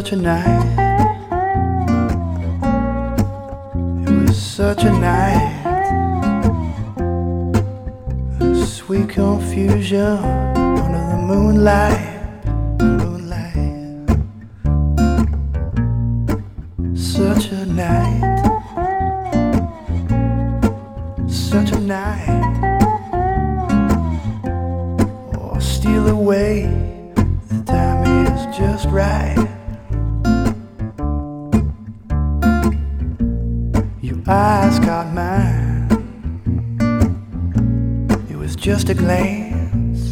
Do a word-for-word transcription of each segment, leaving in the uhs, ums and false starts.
such a night. It was such a night. A sweet confusion under the moonlight, moonlight. Such a night, such a night. Oh, steal away, the time is just right. Your eyes caught mine. It was just a glance.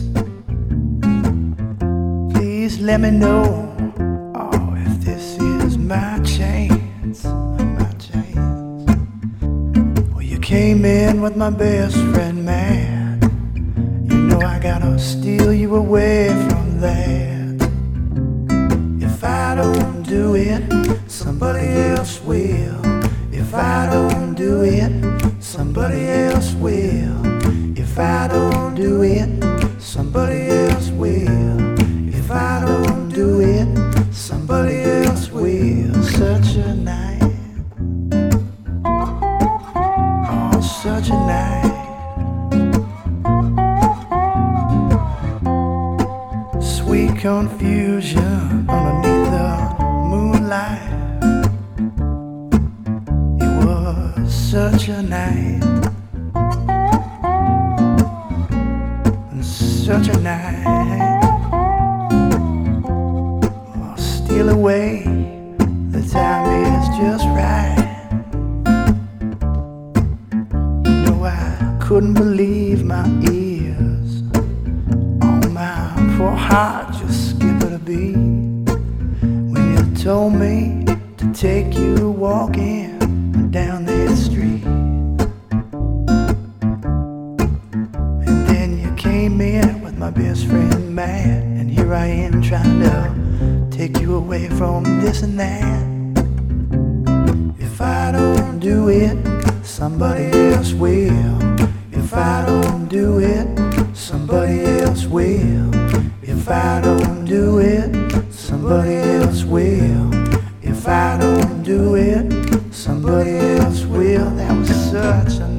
Please let me know, oh, if this is my chance, my chance. Well, you came in with my best friend, man. You know I gotta steal you away from that. If I don't do it, somebody else will. If I don't do it, somebody else will. If I don't do it, somebody else will. If I don't do it, somebody else will. Such a night, oh, such a night. Sweet confusion underneath the moonlight. It was such a night, such a night. Oh, steal away, the time is just right. You know I couldn't believe my ears. Oh, my poor heart just skipped a beat when you told me to take you walking down that street. And then you came in with my best friend Matt, and here I am trying to take you away from this and that. If I don't do it, somebody else will. If I don't do it, somebody else will. If I don't do it, somebody else will. If I don't do it, somebody else will. That was such a